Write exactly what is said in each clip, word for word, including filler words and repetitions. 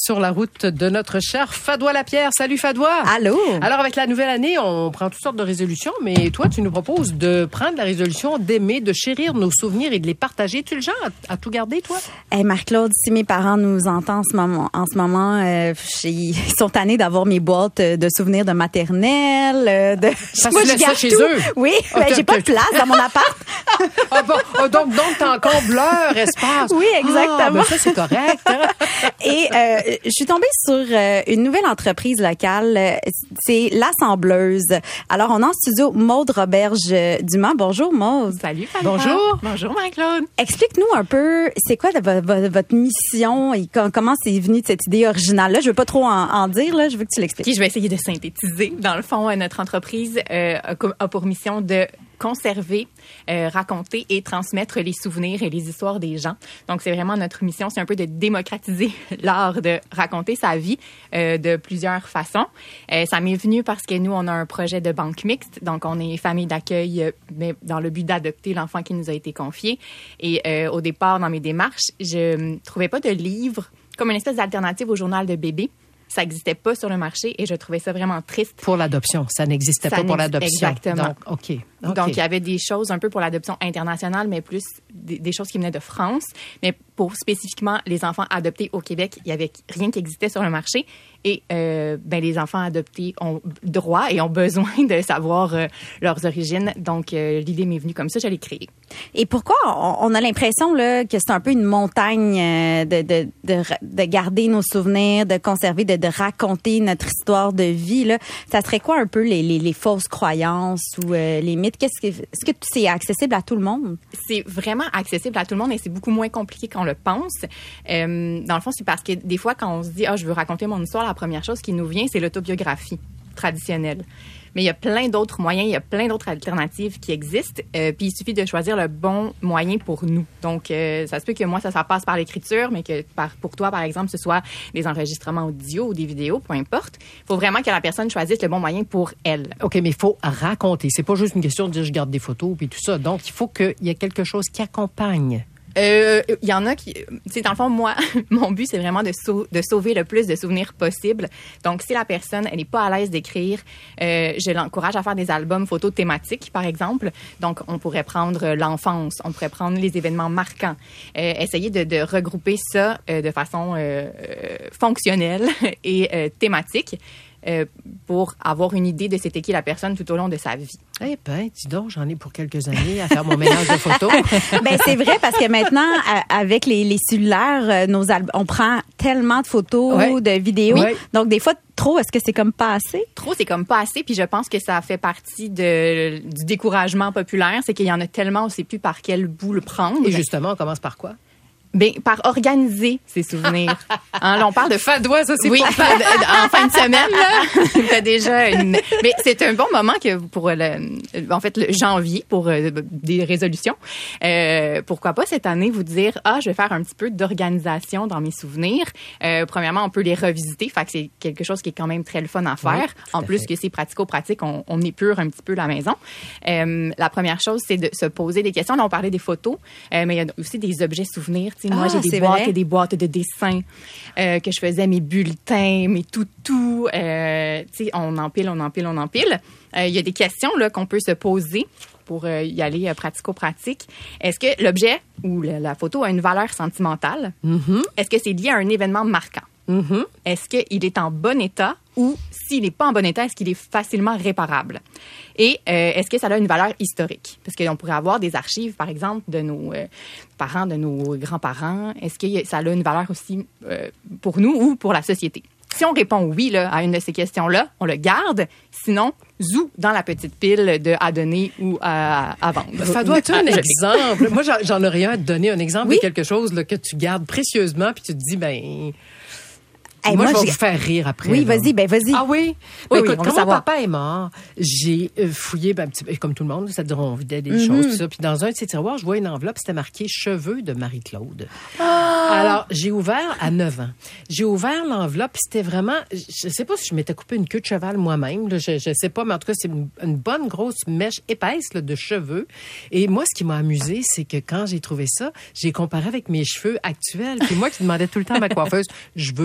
sur la route de notre cher Fadois Lapierre. Salut Fadois. Allô. Alors avec la nouvelle année, on prend toutes sortes de résolutions, mais toi tu nous proposes de prendre la résolution d'aimer, de chérir nos souvenirs et de les partager. Tu es le genre à, à tout garder, toi? Hey Marc-Claude, si mes parents nous entendent en ce moment, en ce moment euh, ils sont tannés d'avoir mes boîtes de souvenirs de maternelle. De... Ça moi, se laisse ça chez tout. eux? Oui, oh, ben, j'ai pas de place dans mon appart. Ah bon, oh, donc, donc t'as encore leur espace. Oui, exactement. Ah, ben ça, c'est correct. Hein? Et euh, je suis tombée sur euh, une nouvelle entreprise locale. C'est l'Assembleuse. Alors, on a en studio Maude Roberge-Dumas. Bonjour, Maude. Salut, Fabien. Bonjour. Bonjour, Marie-Claude. Explique-nous un peu, c'est quoi de, de, votre mission et comment c'est venu de cette idée originale-là? Je veux pas trop en, en dire, là. Je veux que tu l'expliques. Okay, je vais essayer de synthétiser. Dans le fond, notre entreprise euh, a pour mission de conserver, euh, raconter et transmettre les souvenirs et les histoires des gens. Donc, c'est vraiment notre mission, c'est un peu de démocratiser l'art de raconter sa vie euh, de plusieurs façons. Euh, ça m'est venu parce que nous, on a un projet de banque mixte. Donc, on est famille d'accueil, euh, mais dans le but d'adopter l'enfant qui nous a été confié. Et euh, au départ, dans mes démarches, je ne trouvais pas de livre comme une espèce d'alternative au journal de bébé. Ça n'existait pas sur le marché et je trouvais ça vraiment triste. Pour l'adoption, ça n'existait ça pas pour l'adoption. Exactement. Donc, OK. okay. Donc, il y avait des choses un peu pour l'adoption internationale, mais plus des, des choses qui venaient de France. Mais pour spécifiquement les enfants adoptés au Québec, il n'y avait rien qui existait sur le marché. Et euh, ben, les enfants adoptés ont droit et ont besoin de savoir euh, leurs origines. Donc, euh, l'idée m'est venue comme ça, je l'ai créée. Et pourquoi on a l'impression là, que c'est un peu une montagne de, de, de, de garder nos souvenirs, de conserver, de, de raconter notre histoire de vie, là? Ça serait quoi un peu les, les, les fausses croyances ou euh, les mythes? Qu'est-ce que, est-ce que c'est accessible à tout le monde? C'est vraiment accessible à tout le monde et c'est beaucoup moins compliqué qu'on le pense. Euh, dans le fond, c'est parce que des fois, quand on se dit « Ah, je veux raconter mon histoire », la première chose qui nous vient, c'est l'autobiographie traditionnelle. Mais il y a plein d'autres moyens, il y a plein d'autres alternatives qui existent. Euh, puis il suffit de choisir le bon moyen pour nous. Donc, euh, ça se peut que moi, ça, ça passe par l'écriture, mais que par, pour toi, par exemple, ce soit des enregistrements audio ou des vidéos, peu importe. Il faut vraiment que la personne choisisse le bon moyen pour elle. OK, mais il faut raconter. C'est pas juste une question de dire je garde des photos puis tout ça. Donc, il faut qu'il y ait quelque chose qui accompagne. Il euh, y en a qui... Tu sais, dans le fond, moi, mon but, c'est vraiment de, sau- de sauver le plus de souvenirs possible. Donc, si la personne, elle n'est pas à l'aise d'écrire, euh, je l'encourage à faire des albums photos thématiques, par exemple. Donc, on pourrait prendre l'enfance, on pourrait prendre les événements marquants, euh, essayer de, de regrouper ça euh, de façon euh, euh, fonctionnelle et euh, thématique. Euh, pour avoir une idée de c'était qui la personne tout au long de sa vie. Eh ben, dis donc, j'en ai pour quelques années à faire mon ménage de photos. Ben c'est vrai parce que maintenant, avec les, les cellulaires, nos al- on prend tellement de photos, ouais. de vidéos. Ouais. Donc des fois, trop, est-ce que c'est comme pas assez? Trop, c'est comme pas assez. Puis je pense que ça fait partie de, du découragement populaire. C'est qu'il y en a tellement, on ne sait plus par quel bout le prendre. Et justement, on commence par quoi? Ben, par organiser ses souvenirs. Hein, là, on parle de Fadois, ça, c'est oui, pour en fin de semaine, là. T'as déjà une, mais c'est un bon moment que pour le, en fait, le janvier, pour euh, des résolutions. Euh, pourquoi pas cette année vous dire, ah, je vais faire un petit peu d'organisation dans mes souvenirs. Euh, premièrement, on peut les revisiter. Fait que c'est quelque chose qui est quand même très le fun à faire. Oui, en plus fait. Que c'est pratico-pratique, on, on épure un petit peu la maison. Euh, la première chose, c'est de se poser des questions. Là, on parlait des photos, euh, mais il y a aussi des objets souvenirs. T'sais, moi, ah, j'ai des boîtes vrai. et des boîtes de dessins euh, que je faisais, mes bulletins, mes toutous. Euh, on empile, on empile, on empile. Il euh, y a des questions là, qu'on peut se poser pour euh, y aller euh, pratico-pratique. Est-ce que l'objet ou la, la photo a une valeur sentimentale? Mm-hmm. Est-ce que c'est lié à un événement marquant? Mm-hmm. Est-ce qu'il est en bon état ou s'il n'est pas en bon état, est-ce qu'il est facilement réparable? Et euh, est-ce que ça a une valeur historique? Parce qu'on pourrait avoir des archives, par exemple, de nos euh, parents, de nos grands-parents. Est-ce que ça a une valeur aussi euh, pour nous ou pour la société? Si on répond oui là, à une de ces questions-là, on le garde. Sinon, zou dans la petite pile de à donner ou à, à vendre. Fadois, as-tu un exemple? Moi, j'en, j'en aurais un à te donner, un exemple oui? de quelque chose là, que tu gardes précieusement puis tu te dis, ben... Hey, moi, moi, je vais je... vous faire rire après. Oui, là. vas-y, ben vas-y. Ah oui? Ben, oui, écoute, oui, quand mon papa est mort, j'ai fouillé, ben, petit, comme tout le monde, c'est-à-dire on vidait des mm-hmm. choses, tout ça. Puis dans un de ces tiroirs, je vois une enveloppe, c'était marqué « Cheveux de Marie-Claude ah! ». Alors, j'ai ouvert à neuf ans. J'ai ouvert l'enveloppe, puis c'était vraiment... Je sais pas si je m'étais coupé une queue de cheval moi-même, là, je, je sais pas, mais en tout cas, c'est une, une bonne grosse mèche épaisse là, de cheveux. Et moi, ce qui m'a amusé, c'est que quand j'ai trouvé ça, j'ai comparé avec mes cheveux actuels. Puis moi qui demandais tout le temps à ma coiffeuse, je veux que ça soit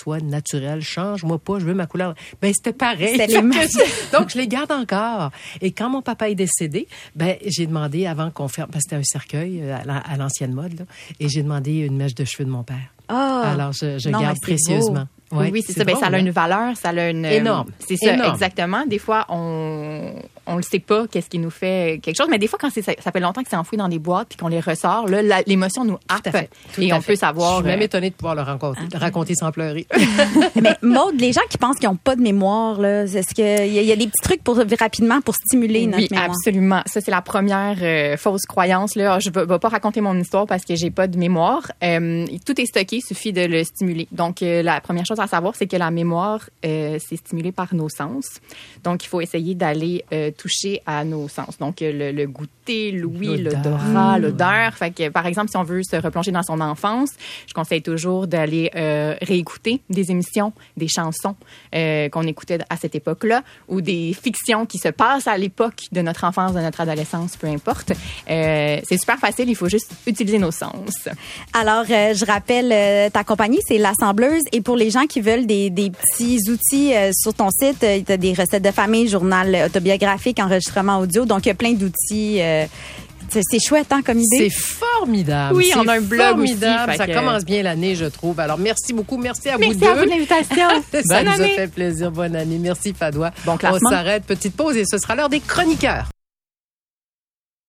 sois naturel, change-moi pas, je veux ma couleur. Ben, c'était pareil. C'était les mêmes. Donc, je les garde encore. Et quand mon papa est décédé, ben, j'ai demandé avant qu'on fasse, parce que c'était un cercueil à l'ancienne mode, là, et j'ai demandé une mèche de cheveux de mon père. Oh. Alors, je, je Non, garde mais c'est précieusement. beau. Oui, oui, c'est ça. Ben, ça a hein? une valeur, ça a une énorme. C'est ça, énorme. exactement. Des fois, on on le sait pas, qu'est-ce qui nous fait quelque chose, mais des fois, quand c'est, ça, ça fait longtemps que c'est enfoui dans des boîtes puis qu'on les ressort, là, la, l'émotion nous happe Tout à fait. Tout et à on fait. peut savoir. Je suis même euh, étonnée de pouvoir le raconter, Ah. raconter sans pleurer. Mais Maude, les gens qui pensent qu'ils n'ont pas de mémoire, là, est-ce qu'il y, a- y a des petits trucs pour rapidement pour stimuler notre Oui, mémoire? absolument. Ça, c'est la première euh, fausse croyance. Là. Je ne vais pas raconter mon histoire parce que j'ai pas de mémoire. Euh, tout est stocké, il suffit de le stimuler. Donc, euh, la première chose à savoir, c'est que la mémoire, euh, c'est stimulé par nos sens. Donc, il faut essayer d'aller euh, toucher à nos sens. Donc, euh, le, le goûter, l'ouïe, L'odeur. l'odorat, Mmh. l'odeur. Fait que, par exemple, si on veut se replonger dans son enfance, je conseille toujours d'aller euh, réécouter des émissions, des chansons euh, qu'on écoutait à cette époque-là ou des fictions qui se passent à l'époque de notre enfance, de notre adolescence, peu importe. Euh, c'est super facile, il faut juste utiliser nos sens. Alors, euh, je rappelle, euh, ta compagnie, c'est l'Assembleuse. Et pour les gens qui veulent des, des petits outils euh, sur ton site, euh, tu as des recettes de famille, journal autobiographique, enregistrement audio. Donc, il y a plein d'outils. Euh, c'est, c'est chouette, hein, comme idée. C'est formidable. Oui, c'est on a un blog formidable. aussi, Ça fait que- commence bien l'année, je trouve. Alors, merci beaucoup. Merci à vous Merci deux. à vous de l'invitation. Ça Bonne nous a année. fait plaisir. Bonne année. Merci, Fadois. Bon classement. On s'arrête. Petite pause et ce sera l'heure des chroniqueurs.